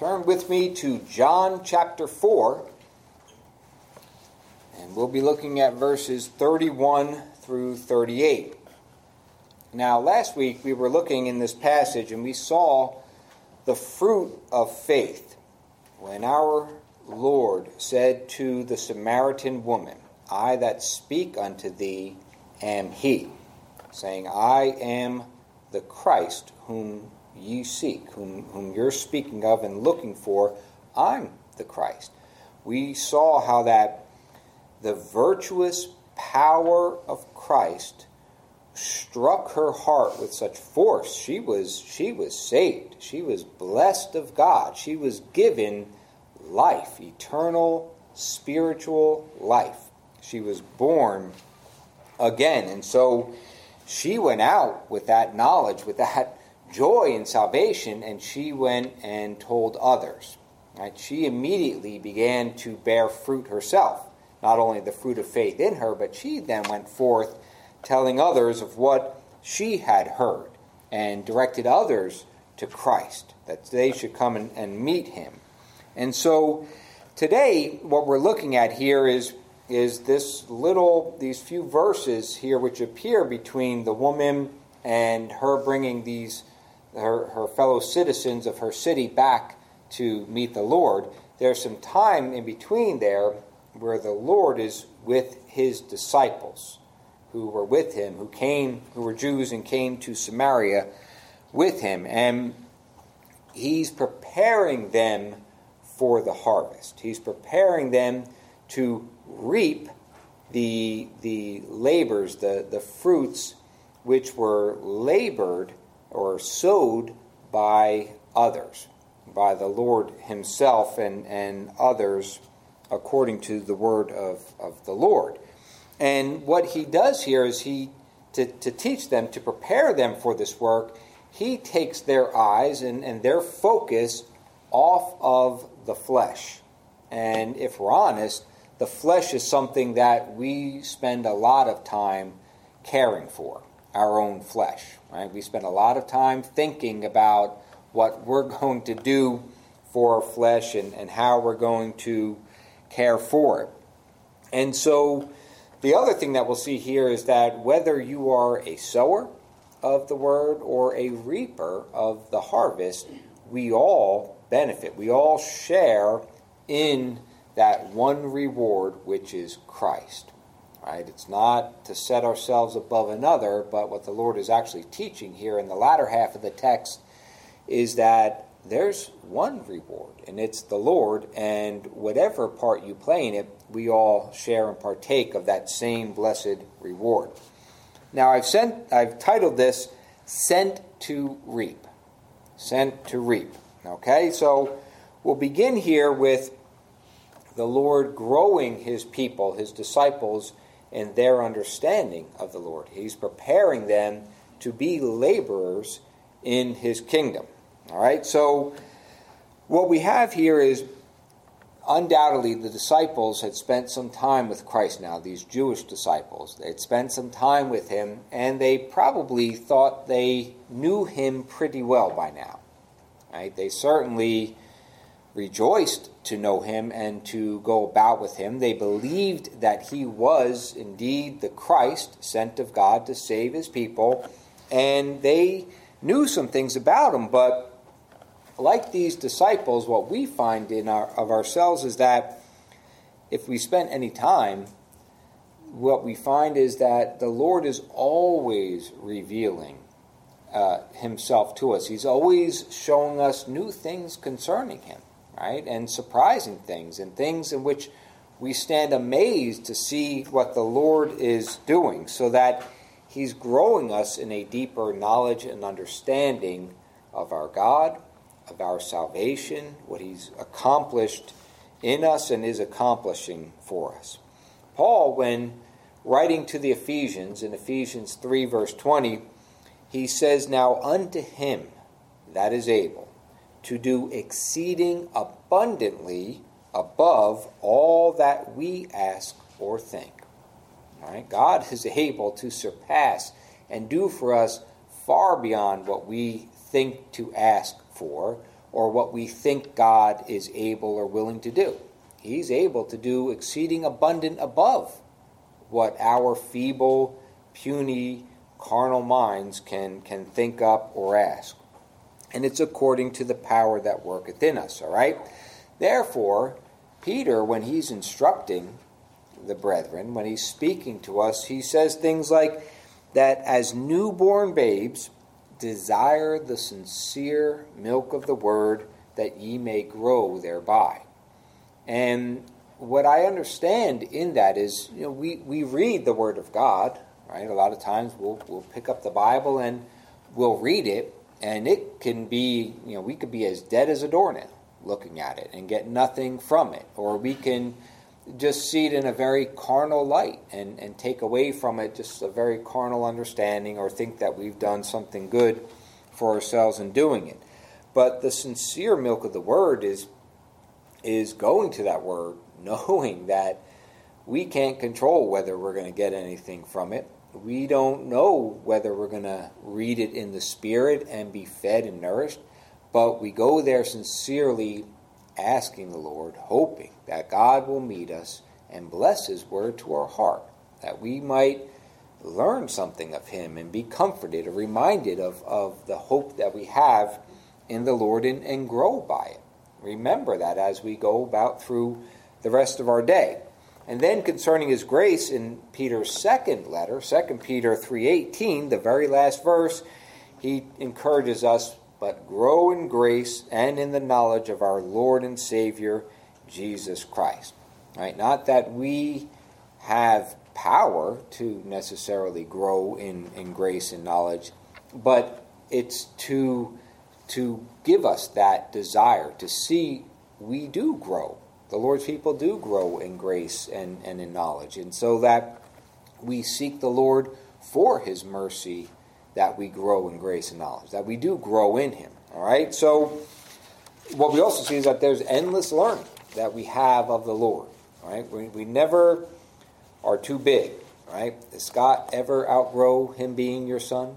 Turn with me to John chapter 4, and we'll be looking at verses 31 through 38. Now, last week we were looking in this passage and we saw the fruit of faith when our Lord said to the Samaritan woman, "I that speak unto thee am he," saying, "I am the Christ whom ye seek," whom you're speaking of and looking for. I'm the Christ. We saw how that the virtuous power of Christ struck her heart with such force. She was saved. She was blessed of God. She was given life, eternal, spiritual life. She was born again. And so she went out with that knowledge, with that joy in salvation, and she went and told others. Right? She immediately began to bear fruit herself, not only the fruit of faith in her, but she then went forth telling others of what she had heard and directed others to Christ, that they should come and meet him. And so today what we're looking at here is these few verses here which appear between the woman and her bringing her fellow citizens of her city back to meet the Lord. There's some time in between there where the Lord is with his disciples who were with him, who were Jews and came to Samaria with him. And he's preparing them for the harvest. He's preparing them to reap the labors, the fruits which were labored or sowed by others, by the Lord himself and others according to the word of the Lord. And what he does here is to teach them, to prepare them for this work, he takes their eyes and their focus off of the flesh. And if we're honest, the flesh is something that we spend a lot of time caring for, our own flesh. Right? We spend a lot of time thinking about what we're going to do for our flesh and how we're going to care for it. And so the other thing that we'll see here is that whether you are a sower of the word or a reaper of the harvest, we all benefit. We all share in that one reward, which is Christ. Right? It's not to set ourselves above another, but what the Lord is actually teaching here in the latter half of the text is that there's one reward, and it's the Lord, and whatever part you play in it, we all share and partake of that same blessed reward. Now, I've titled this, Sent to Reap. Sent to Reap. Okay, so we'll begin here with the Lord growing his people, his disciples, in their understanding of the Lord. He's preparing them to be laborers in his kingdom. All right, so what we have here is undoubtedly the disciples had spent some time with Christ now, these Jewish disciples. They had spent some time with him, and they probably thought they knew him pretty well by now. Right? They certainly rejoiced to know him and to go about with him. They believed that he was indeed the Christ, sent of God to save his people, and they knew some things about him. But like these disciples, what we find of ourselves is that if we spend any time, what we find is that the Lord is always revealing himself to us. He's always showing us new things concerning him, right? And surprising things, and things in which we stand amazed to see what the Lord is doing, so that he's growing us in a deeper knowledge and understanding of our God, of our salvation, what he's accomplished in us and is accomplishing for us. Paul, when writing to the Ephesians, in Ephesians 3 verse 20, he says, "Now unto him that is able to do exceeding abundantly above all that we ask or think." All right? God is able to surpass and do for us far beyond what we think to ask for or what we think God is able or willing to do. He's able to do exceeding abundant above what our feeble, puny, carnal minds can think up or ask. And it's according to the power that worketh in us, all right? Therefore, Peter, when he's instructing the brethren, when he's speaking to us, he says things like that as newborn babes, desire the sincere milk of the word, that ye may grow thereby. And what I understand in that is, we read the Word of God, right? A lot of times we'll pick up the Bible and we'll read it, and it can be, we could be as dead as a doornail looking at it and get nothing from it. Or we can just see it in a very carnal light and take away from it just a very carnal understanding, or think that we've done something good for ourselves in doing it. But the sincere milk of the Word is going to that Word, knowing that we can't control whether we're going to get anything from it. We don't know whether we're going to read it in the Spirit and be fed and nourished, but we go there sincerely asking the Lord, hoping that God will meet us and bless His Word to our heart, that we might learn something of Him and be comforted or reminded of the hope that we have in the Lord and grow by it. Remember that as we go about through the rest of our day. And then concerning His grace, in Peter's second letter, 2 Peter 3:18, the very last verse, he encourages us, but grow in grace and in the knowledge of our Lord and Savior, Jesus Christ. Right? Not that we have power to necessarily grow in grace and knowledge, but it's to give us that desire to see we do grow. The Lord's people do grow in grace and in knowledge. And so that we seek the Lord for His mercy, that we grow in grace and knowledge, that we do grow in Him. All right? So what we also see is that there's endless learning that we have of the Lord. All right? We never are too big. Right? Does Scott ever outgrow him being your son?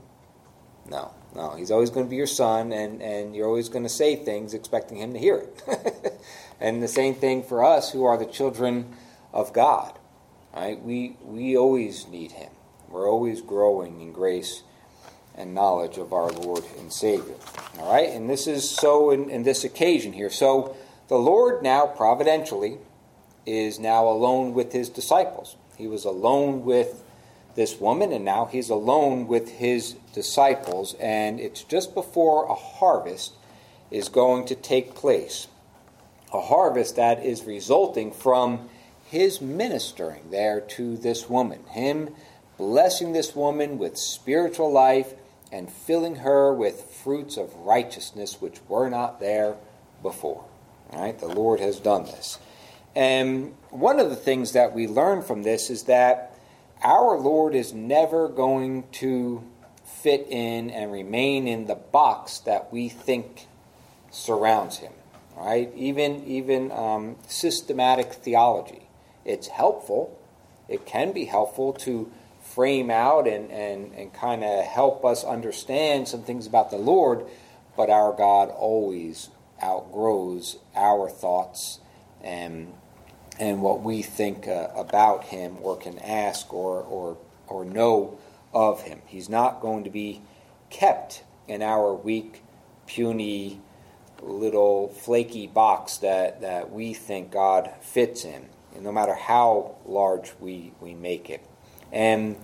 No. He's always going to be your son, and you're always going to say things expecting him to hear it. And the same thing for us who are the children of God. Right? We always need Him. We're always growing in grace and knowledge of our Lord and Savior. All right? And this is so in this occasion here. So the Lord now, providentially, is now alone with His disciples. He was alone with this woman, and now He's alone with His disciples. And it's just before a harvest is going to take place. A harvest that is resulting from His ministering there to this woman. Him blessing this woman with spiritual life and filling her with fruits of righteousness which were not there before. All right, the Lord has done this. And one of the things that we learn from this is that our Lord is never going to fit in and remain in the box that we think surrounds Him. Right? Even systematic theology. It's helpful. It can be helpful to frame out and kind of help us understand some things about the Lord, but our God always outgrows our thoughts and what we think about Him or can ask or know of Him. He's not going to be kept in our weak, puny, little flaky box that we think God fits in, no matter how large we make it. And,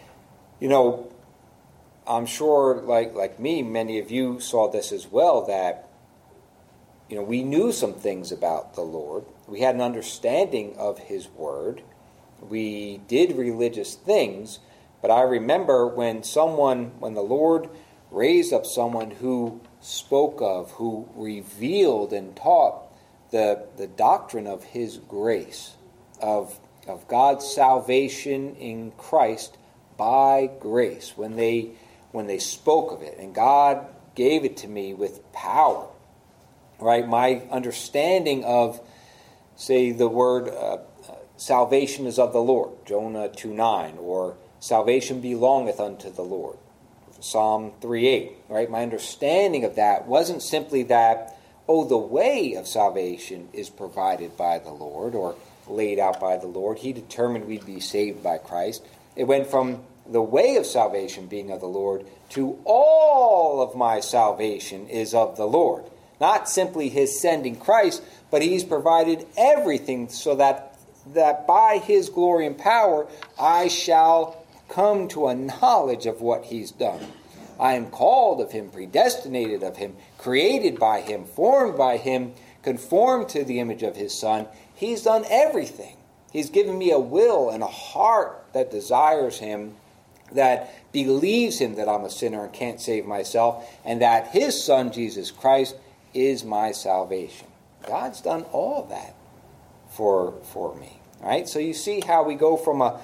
I'm sure, like me, many of you saw this as well, that, we knew some things about the Lord. We had an understanding of His Word. We did religious things, but I remember when the Lord raised up someone who spoke of, who revealed and taught the doctrine of His grace, of God's salvation in Christ by grace, when they spoke of it, and God gave it to me with power. Right? My understanding of, say, the word salvation is of the Lord, Jonah 2:9, or salvation belongeth unto the Lord, Psalm 3:8. Right? My understanding of that wasn't simply that, oh, the way of salvation is provided by the Lord or laid out by the Lord. He determined we'd be saved by Christ. It went from the way of salvation being of the Lord to all of my salvation is of the Lord. Not simply his sending Christ, but he's provided everything so that by his glory and power I shall come to a knowledge of what he's done. I am called of him, predestinated of him, created by him, formed by him, conformed to the image of his Son. He's done everything. He's given me a will and a heart that desires him, that believes him that I'm a sinner and can't save myself, and that his Son, Jesus Christ, is my salvation. God's done all that for me. Right? So you see how we go from a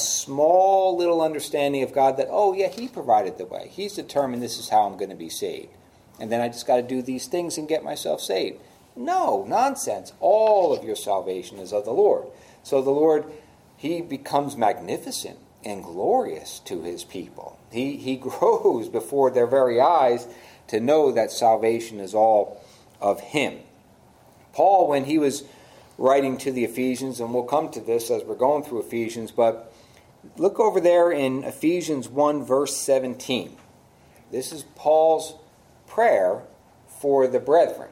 small little understanding of God that, oh yeah, he provided the way. He's determined this is how I'm going to be saved. And then I just got to do these things and get myself saved. No, nonsense. All of your salvation is of the Lord. So the Lord, he becomes magnificent and glorious to his people. He grows before their very eyes to know that salvation is all of him. Paul, when he was writing to the Ephesians, and we'll come to this as we're going through Ephesians, but look over there in Ephesians 1 verse 17. This is Paul's prayer for the brethren.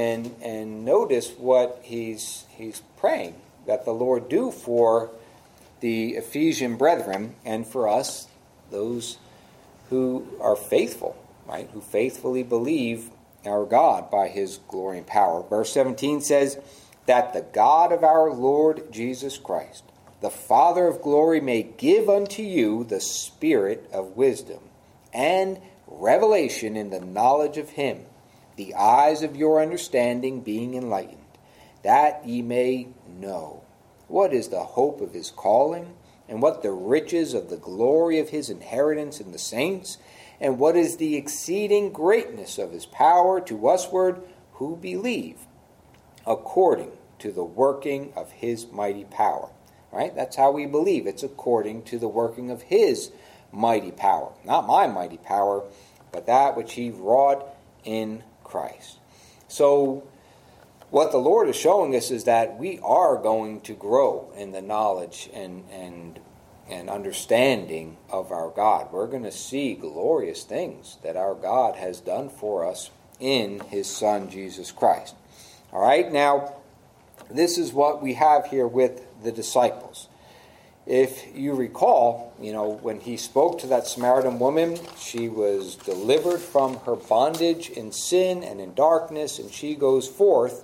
And notice what he's praying that the Lord do for the Ephesian brethren and for us, those who are faithful, right? Who faithfully believe our God by his glory and power. Verse 17 says, that the God of our Lord Jesus Christ, the Father of glory, may give unto you the spirit of wisdom and revelation in the knowledge of him, the eyes of your understanding being enlightened, that ye may know what is the hope of his calling, and what the riches of the glory of his inheritance in the saints, and what is the exceeding greatness of his power to usward who believe, according to the working of his mighty power. Right? That's how we believe. It's according to the working of his mighty power. Not my mighty power, but that which he wrought in Christ. So what the Lord is showing us is that we are going to grow in the knowledge and understanding of our God. We're going to see glorious things that our God has done for us in his Son, Jesus Christ. All right, now, this is what we have here with the disciples. If you recall, when he spoke to that Samaritan woman, she was delivered from her bondage in sin and in darkness, and she goes forth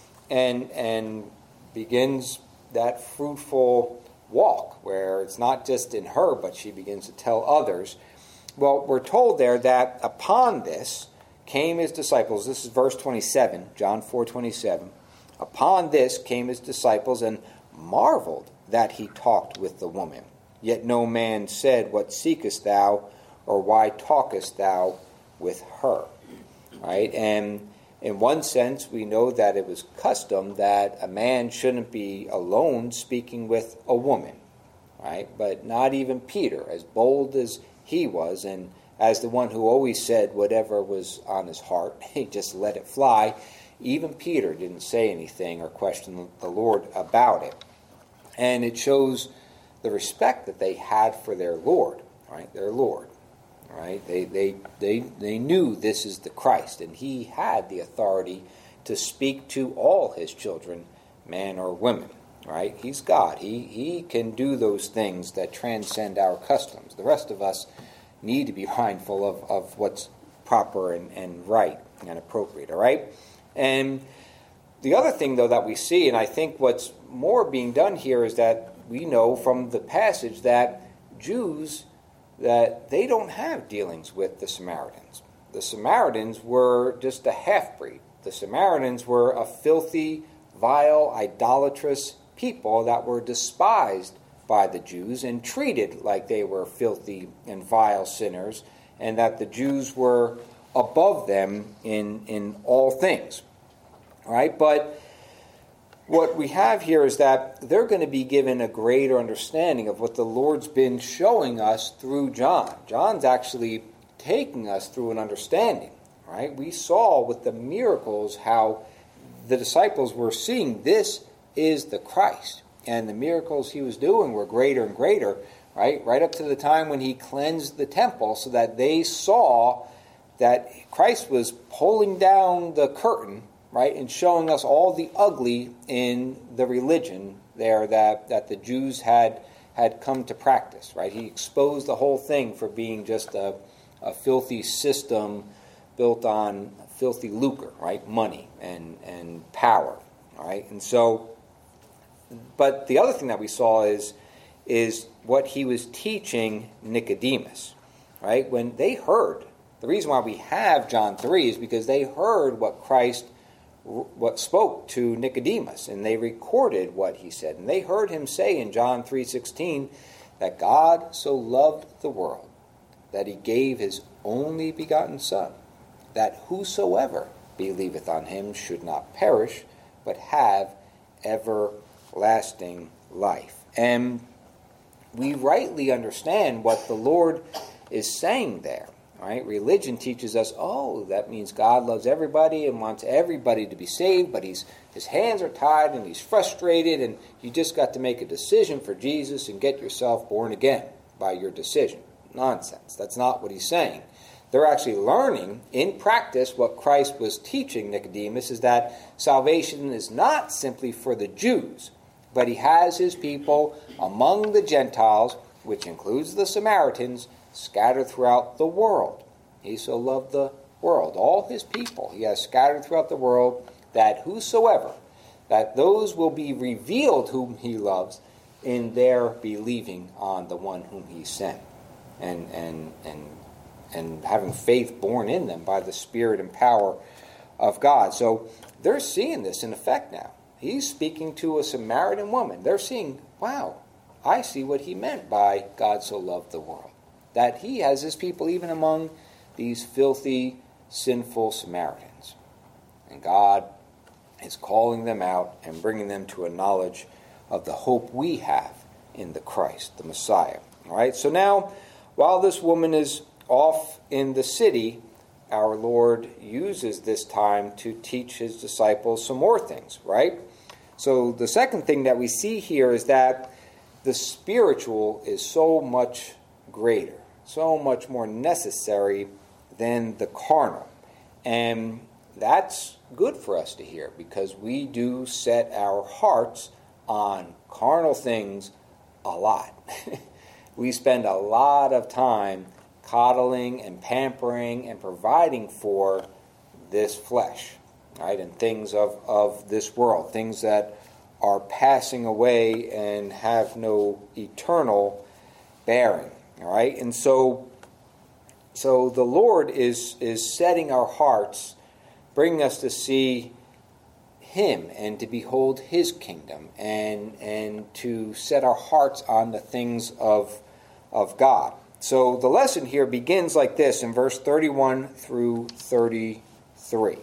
and begins that fruitful walk where it's not just in her, but she begins to tell others. Well, we're told there that upon this came his disciples. This is verse 27, John 4:27. Upon this came his disciples and marveled that he talked with the woman. Yet no man said, what seekest thou, or why talkest thou with her? Right? And in one sense, we know that it was custom that a man shouldn't be alone speaking with a woman. Right? But not even Peter, as bold as he was, and as the one who always said whatever was on his heart, he just let it fly. Even Peter didn't say anything or question the Lord about it. And it shows the respect that they had for their Lord, right? Their Lord, right? They knew this is the Christ, and he had the authority to speak to all his children, man or woman, right? He's God. He can do those things that transcend our customs. The rest of us need to be mindful of what's proper and right and appropriate, all right? And the other thing, though, that we see, and I think what's more being done here is that we know from the passage that Jews, that they don't have dealings with the Samaritans. The Samaritans were just a half-breed. The Samaritans were a filthy, vile, idolatrous people that were despised by the Jews and treated like they were filthy and vile sinners, and that the Jews were above them in all things. All right, but what we have here is that they're going to be given a greater understanding of what the Lord's been showing us through John. John's actually taking us through an understanding, right? We saw with the miracles how the disciples were seeing this is the Christ. And the miracles he was doing were greater and greater, right? Right up to the time when he cleansed the temple so that they saw that Christ was pulling down the curtain, right, and showing us all the ugly in the religion there that the Jews had come to practice, right? He exposed the whole thing for being just a filthy system built on filthy lucre, right? Money and power, right? And so, but the other thing that we saw is what he was teaching Nicodemus, right? When they heard, the reason why we have John 3 is because they heard what Christ spoke to Nicodemus, and they recorded what he said. And they heard him say in John 3:16 that God so loved the world that he gave his only begotten Son, that whosoever believeth on him should not perish, but have everlasting life. And we rightly understand what the Lord is saying there. Right? Religion teaches us, that means God loves everybody and wants everybody to be saved, but his hands are tied and he's frustrated, and you just got to make a decision for Jesus and get yourself born again by your decision. Nonsense. That's not what he's saying. They're actually learning in practice what Christ was teaching Nicodemus, is that salvation is not simply for the Jews, but he has his people among the Gentiles, which includes the Samaritans, scattered throughout the world. He so loved the world, all his people he has scattered throughout the world, that whosoever, that those will be revealed whom he loves in their believing on the one whom he sent, and having faith born in them by the Spirit and power of God. So they're seeing this in effect now. He's speaking to a Samaritan woman. They're seeing, wow, I see what he meant by God so loved the world. That he has his people even among these filthy, sinful Samaritans. And God is calling them out and bringing them to a knowledge of the hope we have in the Christ, the Messiah. All right, so now, while this woman is off in the city, our Lord uses this time to teach his disciples some more things, right? So the second thing that we see here is that the spiritual is so much greater, so much more necessary than the carnal. And that's good for us to hear, because we do set our hearts on carnal things a lot. We spend a lot of time coddling and pampering and providing for this flesh, right? And things of this world, things that are passing away and have no eternal bearing. All right, and so the Lord is setting our hearts, bringing us to see him and to behold his kingdom, and to set our hearts on the things of God. So the lesson here begins like this in verse 31 through 33.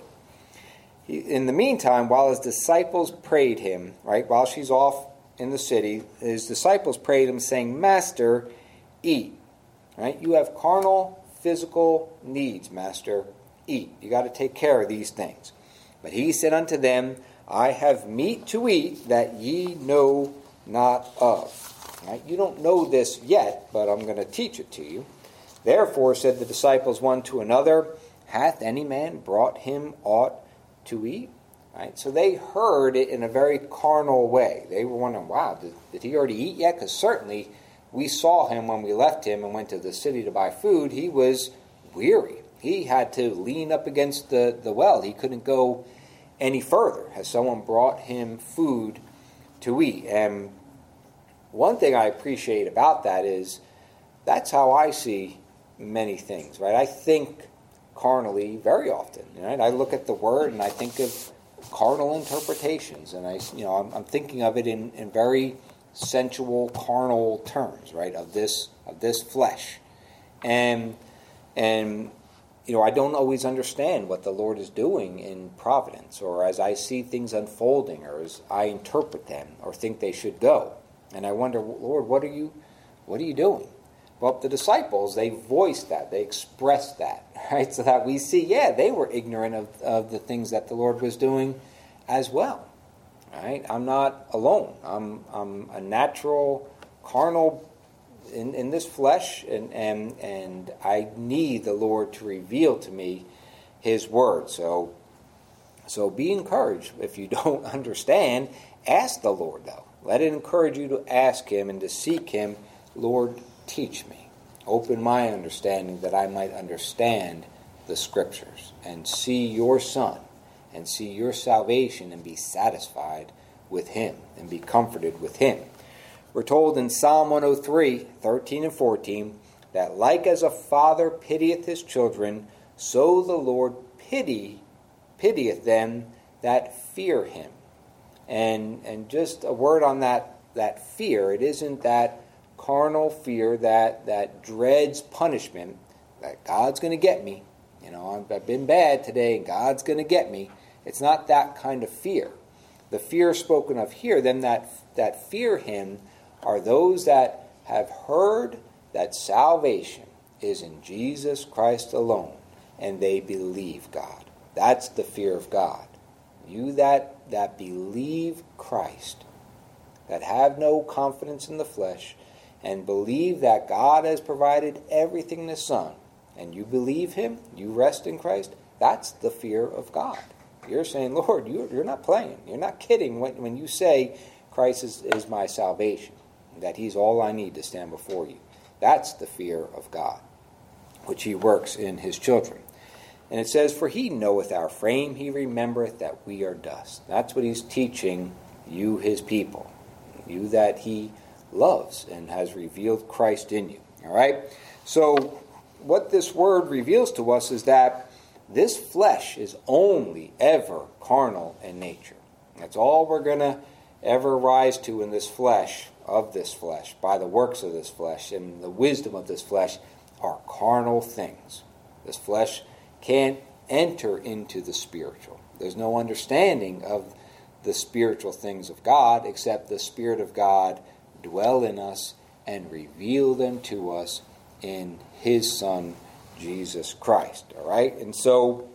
In the meantime, while his disciples prayed him, right, while she's off in the city, his disciples prayed him, saying, Master, eat. Right? You have carnal, physical needs, Master. Eat. You got to take care of these things. But he said unto them, I have meat to eat that ye know not of. Right? You don't know this yet, but I'm going to teach it to you. Therefore said the disciples one to another, Hath any man brought him aught to eat? Right? So they heard it in a very carnal way. They were wondering, wow, did he already eat yet? Because certainly we saw him when we left him and went to the city to buy food. He was weary. He had to lean up against the well. He couldn't go any further. Has someone brought him food to eat? And one thing I appreciate about that is that's how I see many things, right? I think carnally very often, right? I look at the word and I think of carnal interpretations, and I'm thinking of it in very sensual, carnal terms, right? Of this flesh, and I don't always understand what the Lord is doing in providence, or as I see things unfolding, or as I interpret them, or think they should go, and I wonder, Lord, what are you doing? Well, the disciples, they voiced that, they expressed that, right? So that we see, they were ignorant of the things that the Lord was doing as well, right? I'm not alone. I'm a natural, carnal in this flesh, and I need the Lord to reveal to me His Word. So be encouraged. If you don't understand, ask the Lord, though. Let it encourage you to ask Him and to seek Him. Lord, teach me. Open my understanding that I might understand the Scriptures and see your Son and see your salvation and be satisfied with Him and be comforted with Him. We're told in Psalm 103, 13 and 14, that like as a father pitieth his children, so the Lord pitieth them that fear Him. And just a word on that fear. It isn't that carnal fear that dreads punishment, that God's going to get me. I've been bad today and God's going to get me. It's not that kind of fear. The fear spoken of here, them that fear Him, are those that have heard that salvation is in Jesus Christ alone, and they believe God. That's the fear of God. You that believe Christ, that have no confidence in the flesh, and believe that God has provided everything in His Son, and you believe Him, you rest in Christ, that's the fear of God. You're saying, Lord, you're not playing. You're not kidding when you say Christ is my salvation, that He's all I need to stand before you. That's the fear of God, which He works in His children. And it says, for He knoweth our frame, He remembereth that we are dust. That's what He's teaching you, His people, you that He loves and has revealed Christ in you. All right? So what this word reveals to us is that this flesh is only ever carnal in nature. That's all we're going to ever rise to in this flesh, by the works of this flesh and the wisdom of this flesh, are carnal things. This flesh can't enter into the spiritual. There's no understanding of the spiritual things of God except the Spirit of God dwell in us and reveal them to us in His Son, Jesus Christ. All right? And so,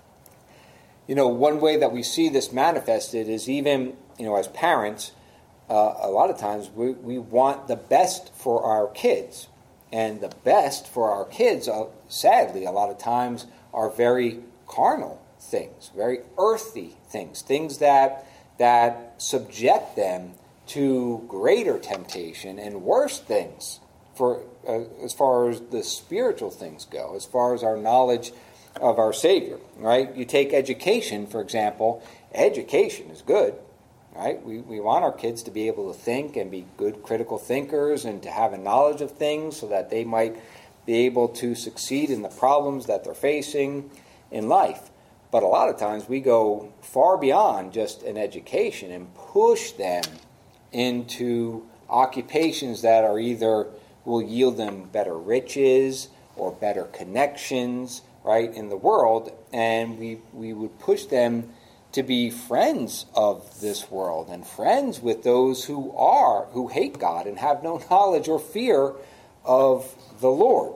one way that we see this manifested is even, as parents, a lot of times we want the best for our kids. And the best for our kids, sadly, a lot of times are very carnal things, very earthy things that subject them to greater temptation and worse things for as far as the spiritual things go, as far as our knowledge of our Savior, right? You take education, for example. Education is good, right? We want our kids to be able to think and be good critical thinkers and to have a knowledge of things so that they might be able to succeed in the problems that they're facing in life. But a lot of times we go far beyond just an education and push them into occupations that are either will yield them better riches or better connections, right, in the world, and we would push them to be friends of this world and friends with those who hate God and have no knowledge or fear of the Lord.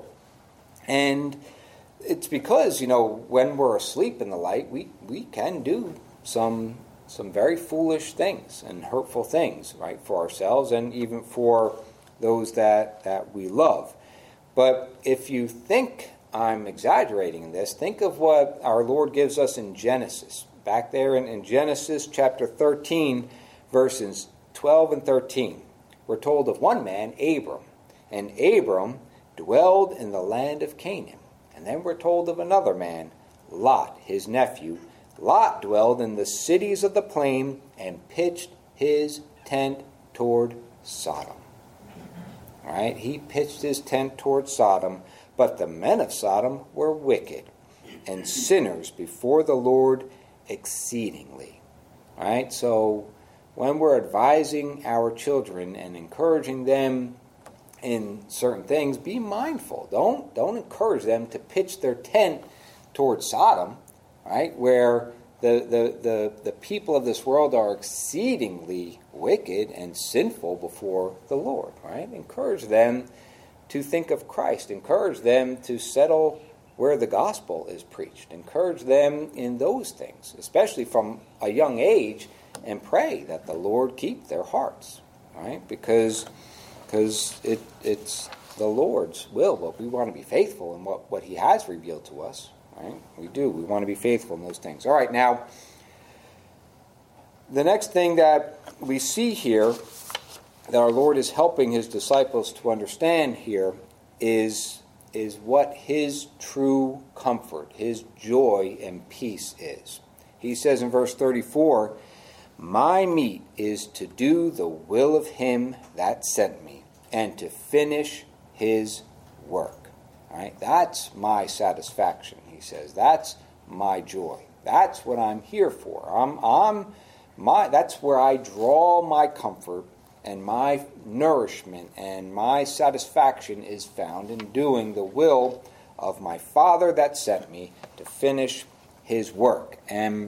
And it's because, when we're asleep in the light, we can do some very foolish things and hurtful things, right, for ourselves and even for those that we love. But if you think I'm exaggerating this, think of what our Lord gives us in Genesis. Back there in Genesis chapter 13, verses 12 and 13, we're told of one man, Abram. And Abram dwelled in the land of Canaan. And then we're told of another man, Lot, his nephew. Lot dwelled in the cities of the plain and pitched his tent toward Sodom. All right, he pitched his tent toward Sodom, but the men of Sodom were wicked and sinners before the Lord exceedingly. All right, so when we're advising our children and encouraging them in certain things, be mindful. Don't encourage them to pitch their tent toward Sodom, right, where the people of this world are exceedingly wicked and sinful before the Lord, right? Encourage them to think of Christ. Encourage them to settle where the gospel is preached. Encourage them in those things, especially from a young age, and pray that the Lord keep their hearts, right? Because it's the Lord's will, but we want to be faithful in what He has revealed to us, right? We do. We want to be faithful in those things. All right, now, the next thing that we see here that our Lord is helping His disciples to understand here is what His true comfort, His joy and peace is. He says in verse 34, "My meat is to do the will of Him that sent me, and to finish His work." All right? That's my satisfaction, he says. That's my joy. That's what I'm here for. That's where I draw my comfort, and my nourishment and my satisfaction is found in doing the will of my Father that sent me to finish His work. And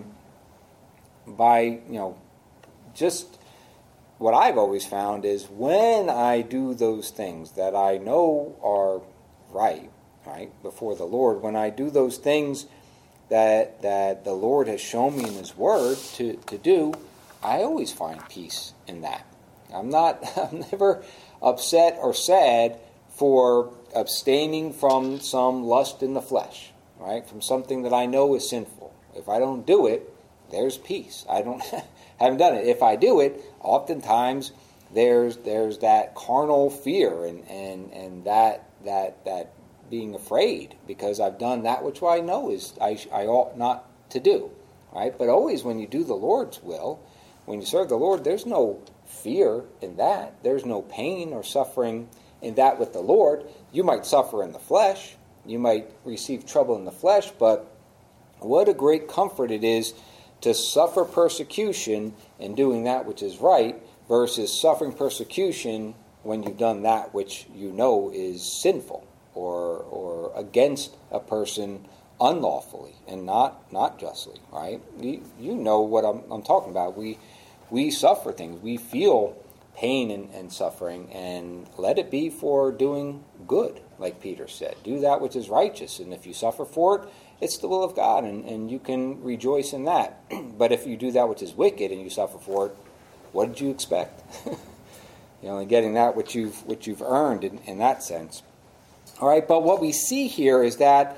by, just what I've always found is when I do those things that I know are right before the Lord, when I do those things that the Lord has shown me in His Word to do, I always find peace in that. I'm never upset or sad for abstaining from some lust in the flesh, right? From something that I know is sinful. If I don't do it, there's peace. I haven't done it. If I do it, oftentimes there's that carnal fear and that being afraid because I've done that which I know is I ought not to do, right? But always when you do the Lord's will, when you serve the Lord, there's no fear in that. There's no pain or suffering in that with the Lord. You might suffer in the flesh. You might receive trouble in the flesh, but what a great comfort it is to suffer persecution in doing that which is right versus suffering persecution when you've done that which you know is sinful or against a person unlawfully and not justly, right? You know what I'm talking about. We suffer things. We feel pain and suffering, and let it be for doing good, like Peter said. Do that which is righteous, and if you suffer for it, it's the will of God, and you can rejoice in that. But if you do that which is wicked and you suffer for it, what did you expect? And getting that which you've earned in that sense. All right, but what we see here is that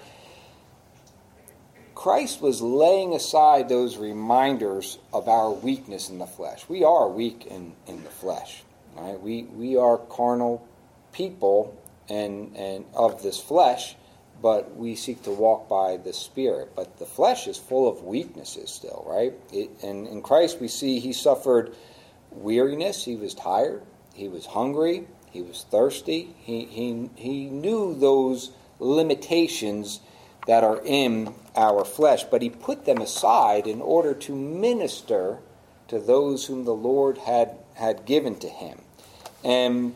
Christ was laying aside those reminders of our weakness in the flesh. We are weak in the flesh, right? We are carnal people and of this flesh, but we seek to walk by the Spirit. But the flesh is full of weaknesses still, right? And in Christ we see He suffered weariness. He was tired. He was hungry. He was thirsty. He knew those limitations that are in our flesh, but He put them aside in order to minister to those whom the Lord had given to Him. And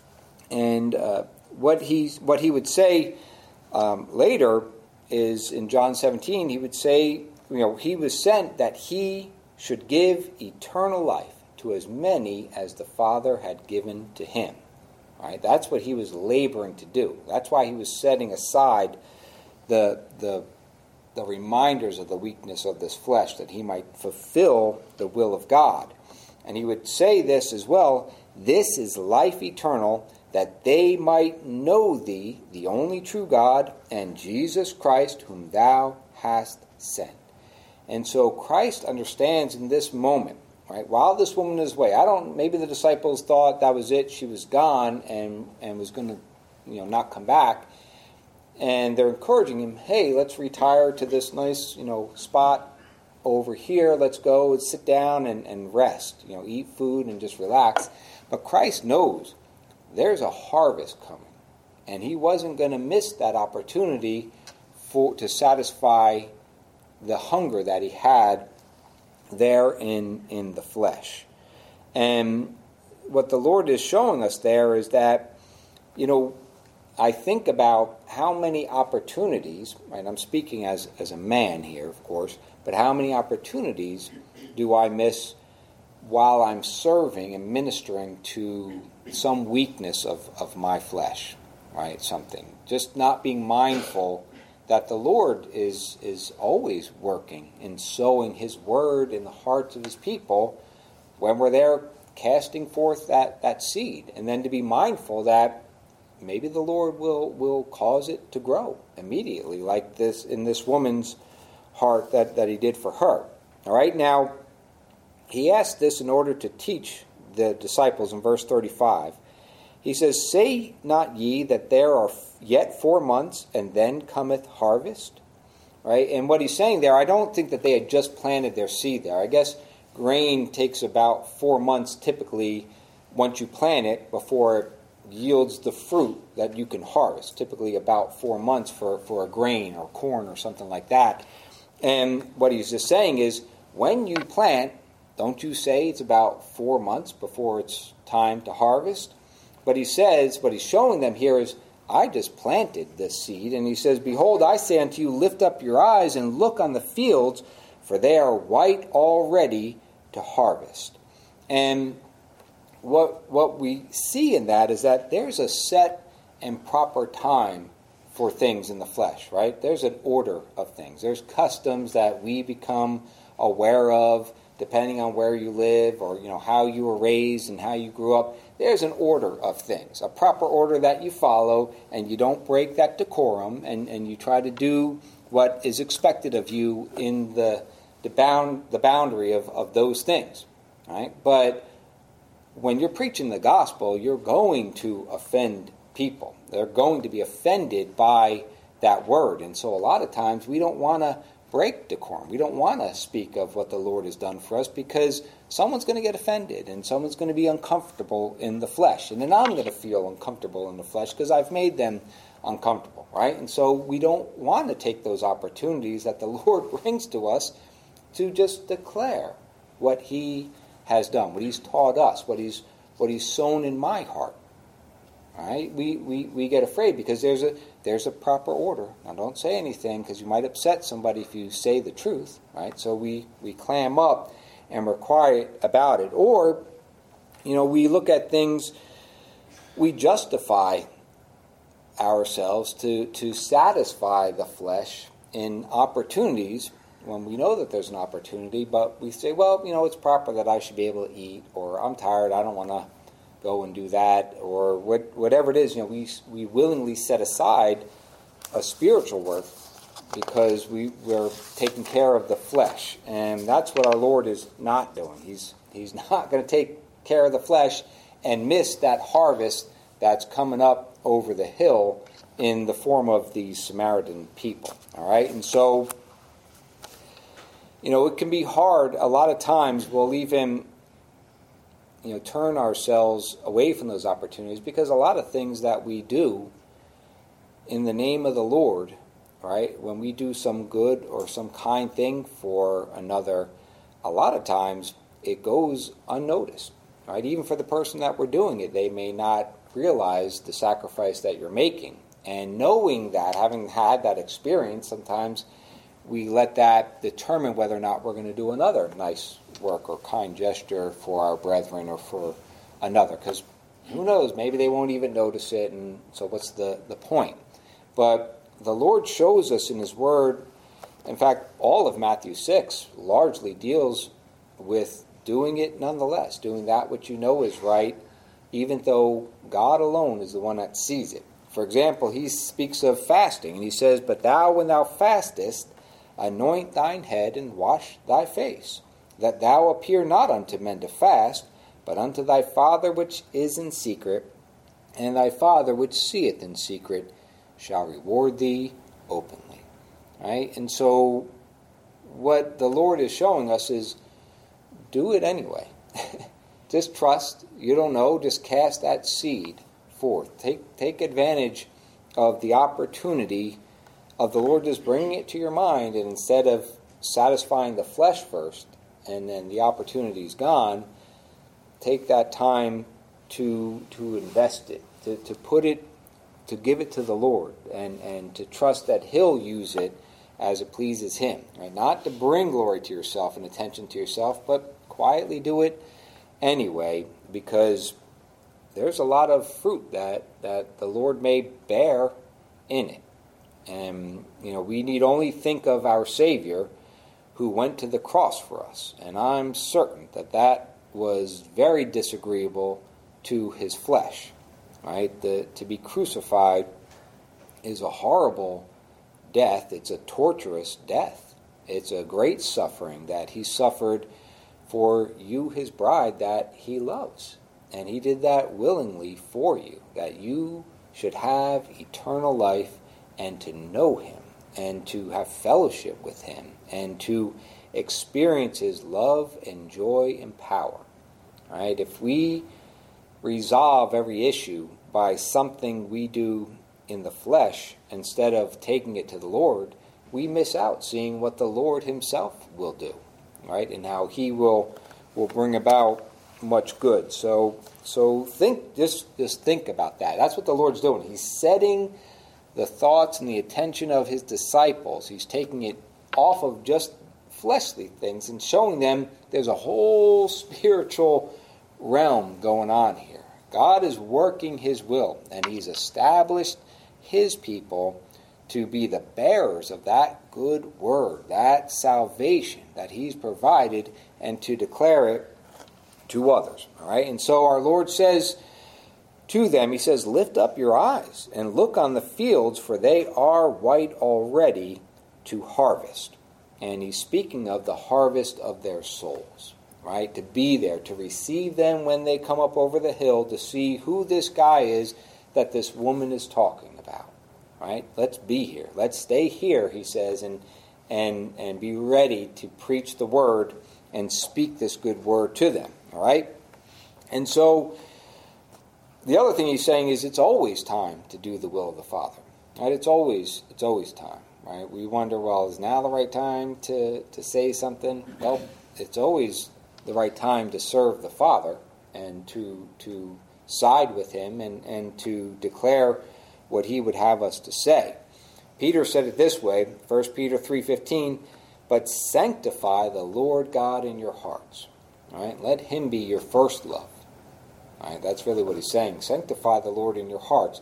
what he would say later is in John 17, He would say, He was sent that He should give eternal life to as many as the Father had given to Him. Right? That's what He was laboring to do. That's why He was setting aside the reminders of the weakness of this flesh, that He might fulfill the will of God. And He would say this as well, "This is life eternal, that they might know Thee, the only true God, and Jesus Christ, whom Thou hast sent." And so Christ understands in this moment, right, while this woman is away, maybe the disciples thought that was it, she was gone and was going to not come back. And they're encouraging him, hey, let's retire to this nice, spot over here. Let's go and sit down and rest, eat food and just relax. But Christ knows there's a harvest coming. And He wasn't going to miss that opportunity to satisfy the hunger that He had there in the flesh. And what the Lord is showing us there is that, I think about how many opportunities, right? I'm speaking as a man here, of course, but how many opportunities do I miss while I'm serving and ministering to some weakness of my flesh? right? Something. Just not being mindful that the Lord is always working in sowing his word in the hearts of his people when we're there casting forth that seed. And then to be mindful that maybe the Lord will cause it to grow immediately, like this in this woman's heart that he did for her. All right, now, he asked this in order to teach the disciples in verse 35. He says, "Say not ye that there are yet 4 months, and then cometh harvest?" Right? And what he's saying there, I don't think that they had just planted their seed there. I guess grain takes about 4 months typically once you plant it before it yields the fruit that you can harvest. Typically about 4 months for a grain or corn or something like that. And what he's just saying is, when you plant, don't you say it's about 4 months before it's time to harvest? But he says, what he's showing them here is, I just planted this seed. And he says, "Behold, I say unto you, lift up your eyes and look on the fields, for they are white already to harvest." And what we see in that is that there's a set and proper time for things in the flesh, right? There's an order of things. There's customs that we become aware of depending on where you live or how you were raised and how you grew up. There's an order of things, a proper order that you follow, and you don't break that decorum, and you try to do what is expected of you in the boundary of those things, right? But when you're preaching the gospel, you're going to offend people. They're going to be offended by that word. And so a lot of times we don't want to break decorum. We don't want to speak of what the Lord has done for us because someone's going to get offended and someone's going to be uncomfortable in the flesh. And then I'm going to feel uncomfortable in the flesh because I've made them uncomfortable, right? And so we don't want to take those opportunities that the Lord brings to us to just declare what he has done, what he's taught us, what he's sown in my heart. All right? We get afraid because there's a proper order. Now, don't say anything because you might upset somebody if you say the truth, right? So we clam up and we're quiet about it. Or, we look at things, we justify ourselves to satisfy the flesh in opportunities when we know that there's an opportunity, but we say, well, it's proper that I should be able to eat, or I'm tired, I don't want to go and do that, or whatever it is. We willingly set aside a spiritual work because we're taking care of the flesh, and that's what our Lord is not doing. He's not going to take care of the flesh and miss that harvest that's coming up over the hill in the form of these Samaritan people. All right, and so it can be hard. A lot of times we'll even turn ourselves away from those opportunities because a lot of things that we do in the name of the Lord, right, when we do some good or some kind thing for another, a lot of times it goes unnoticed, right? Even for the person that we're doing it, they may not realize the sacrifice that you're making. And knowing that, having had that experience, sometimes we let that determine whether or not we're going to do another nice work or kind gesture for our brethren or for another. Because who knows, maybe they won't even notice it, and so what's the point? But the Lord shows us in his word, in fact, all of Matthew 6 largely deals with doing it nonetheless, doing that which you know is right, even though God alone is the one that sees it. For example, he speaks of fasting, and he says, "But thou, when thou fastest, anoint thine head and wash thy face, that thou appear not unto men to fast, but unto thy Father which is in secret, and thy Father which seeth in secret shall reward thee openly." Right? And so what the Lord is showing us is do it anyway. Just trust. You don't know. Just cast that seed forth. Take advantage of the opportunity of the Lord just bringing it to your mind, and instead of satisfying the flesh first and then the opportunity's gone, take that time to invest it, to put it, to give it to the Lord, and to trust that he'll use it as it pleases him. Right? Not to bring glory to yourself and attention to yourself, but quietly do it anyway, because there's a lot of fruit that the Lord may bear in it. And, we need only think of our Savior who went to the cross for us. And I'm certain that was very disagreeable to his flesh. Right? To be crucified is a horrible death. It's a torturous death. It's a great suffering that he suffered for you, his bride, that he loves. And he did that willingly for you, that you should have eternal life and to know him and to have fellowship with him and to experience his love and joy and power. Right? If we resolve every issue by something we do in the flesh instead of taking it to the Lord, we miss out seeing what the Lord himself will do, right? And how he will bring about much good. So think, just think about that. That's what the Lord's doing. He's setting the thoughts and the attention of his disciples. He's taking it off of just fleshly things and showing them there's a whole spiritual realm going on here. God is working his will, and he's established his people to be the bearers of that good word, that salvation that he's provided, and to declare it to others. All right? And so our Lord says to them, he says, lift up your eyes and look on the fields, for they are white already to harvest. And he's speaking of the harvest of their souls, right? To be there, to receive them when they come up over the hill, to see who this guy is that this woman is talking about, right? Let's be here. Let's stay here, he says, and be ready to preach the word and speak this good word to them, all right? And so the other thing he's saying is it's always time to do the will of the Father, right? It's always time, right? We wonder, well, is now the right time to say something? Well, it's always the right time to serve the Father and to side with him and to declare what he would have us to say. Peter said it this way, 1 Peter 3:15, but sanctify the Lord God in your hearts. Right? Let him be your first love. Right? That's really what he's saying. Sanctify the Lord in your hearts.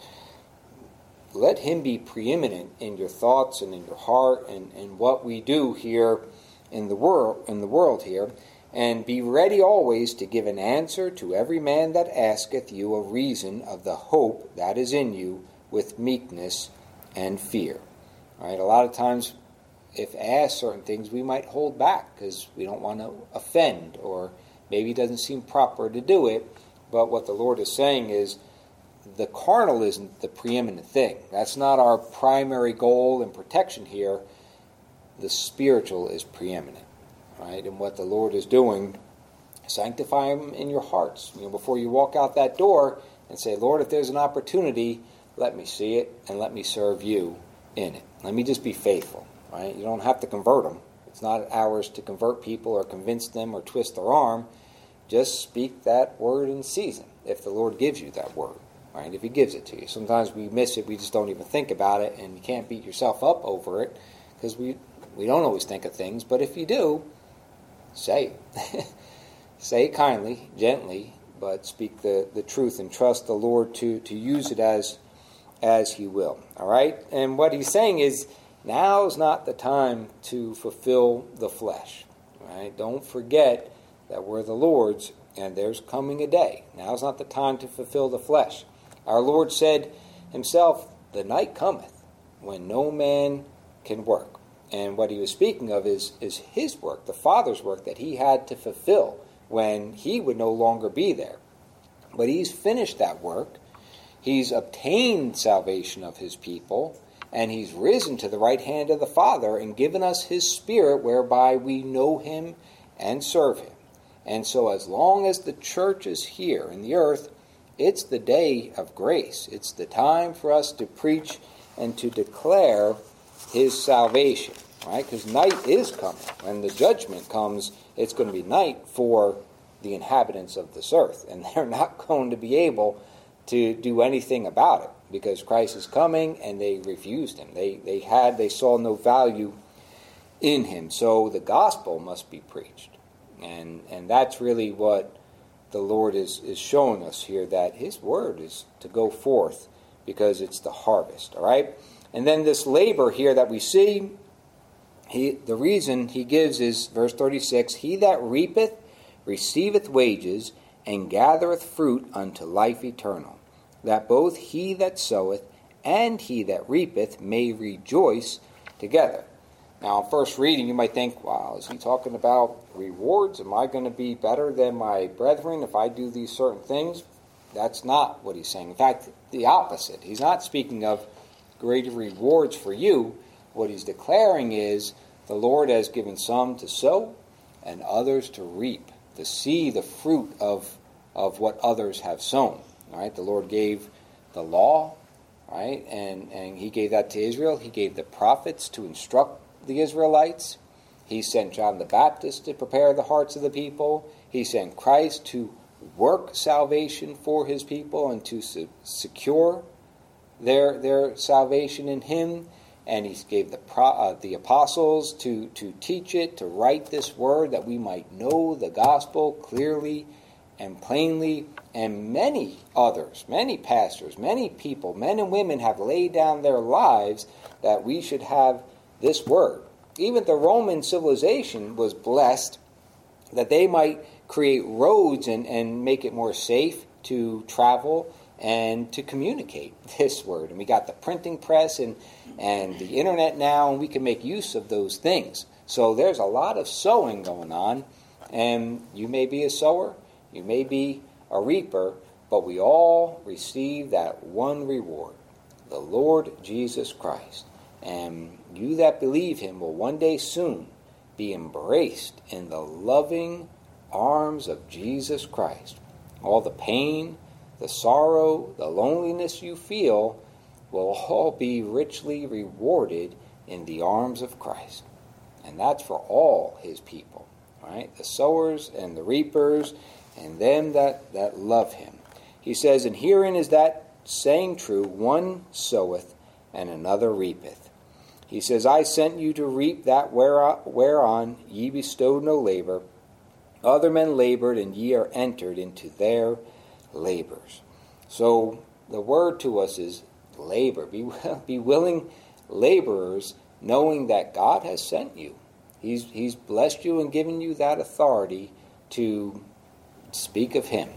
Let him be preeminent in your thoughts and in your heart and what we do here in the world here. And be ready always to give an answer to every man that asketh you a reason of the hope that is in you with meekness and fear. All right, a lot of times, if asked certain things, we might hold back because we don't want to offend, or maybe it doesn't seem proper to do it. But what the Lord is saying is the carnal isn't the preeminent thing. That's not our primary goal and protection here. The spiritual is preeminent. Right? And what the Lord is doing, sanctify him in your hearts. Before you walk out that door and say, Lord, if there's an opportunity, let me see it and let me serve you in it. Let me just be faithful. Right? You don't have to convert them. It's not ours to convert people or convince them or twist their arm. Just speak that word in season if the Lord gives you that word. Right? If he gives it to you. Sometimes we miss it. We just don't even think about it, and you can't beat yourself up over it because we don't always think of things. But if you do, say it. Say it kindly, gently, but speak the truth and trust the Lord to use it as he will. All right? And what he's saying is, now's not the time to fulfill the flesh. Right? Don't forget that we're the Lord's, and there's coming a day. Now's not the time to fulfill the flesh. Our Lord said himself, the night cometh when no man can work. And what he was speaking of is his work, the Father's work that he had to fulfill when he would no longer be there. But he's finished that work. He's obtained salvation of his people, and he's risen to the right hand of the Father and given us his Spirit whereby we know him and serve him. And so as long as the church is here in the earth, it's the day of grace. It's the time for us to preach and to declare his salvation, right? Because night is coming. When the judgment comes, it's going to be night for the inhabitants of this earth, and they're not going to be able to do anything about it because Christ is coming, and they refused him. They saw no value in him. So the gospel must be preached, and that's really what the Lord is showing us here that his word is to go forth because it's the harvest, all right? And then this labor here that we see, the reason he gives is verse 36, he that reapeth receiveth wages, and gathereth fruit unto life eternal, that both he that soweth and he that reapeth may rejoice together. Now, first reading, you might think, wow, is he talking about rewards? Am I going to be better than my brethren if I do these certain things? That's not what he's saying. In fact, the opposite. He's not speaking of greater rewards for you. What he's declaring is the Lord has given some to sow and others to reap, to see the fruit of what others have sown. Right? The Lord gave the law, right? And he gave that to Israel. He gave the prophets to instruct the Israelites. He sent John the Baptist to prepare the hearts of the people. He sent Christ to work salvation for his people and to secure their salvation in him. And he gave the apostles to teach it, to write this word that we might know the gospel clearly and plainly. And many others, many pastors, many people, men and women have laid down their lives that we should have this word. Even the Roman civilization was blessed that they might create roads and make it more safe to travel and to communicate this word. And we got the printing press and the internet now, and we can make use of those things. So there's a lot of sowing going on, and you may be a sower, you may be a reaper, but we all receive that one reward, the Lord Jesus Christ. And you that believe him will one day soon be embraced in the loving arms of Jesus Christ. All the pain, the sorrow, the loneliness you feel will all be richly rewarded in the arms of Christ. And that's for all his people, right? The sowers and the reapers and them that love him. He says, and herein is that saying true, one soweth and another reapeth. He says, I sent you to reap that whereon ye bestowed no labor. Other men labored, and ye are entered into their labors. So the word to us is labor. Be willing laborers, knowing that God has sent you. He's blessed you and given you that authority to speak of him,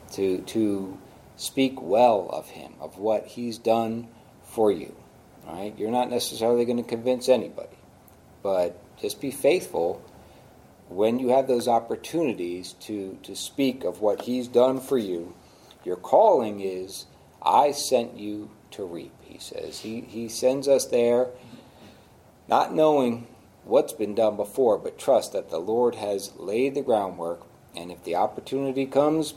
to speak well of him, of what he's done for you. Right? You're not necessarily going to convince anybody, but just be faithful when you have those opportunities to speak of what he's done for you. Your calling is, I sent you to reap, he says. He sends us there not knowing what's been done before, but trust that the Lord has laid the groundwork, and if the opportunity comes,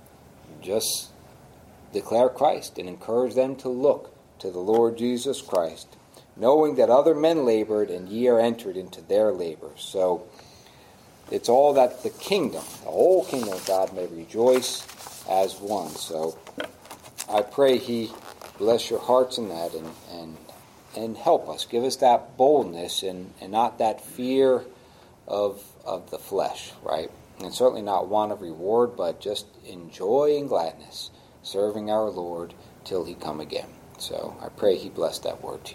just declare Christ and encourage them to look to the Lord Jesus Christ, knowing that other men labored and ye are entered into their labors. So it's all that the kingdom, the whole kingdom of God may rejoice as one. So I pray he bless your hearts in that and help us. Give us that boldness and not that fear of the flesh, right? And certainly not want of reward, but just in joy and gladness, serving our Lord till he come again. So I pray he bless that word to you.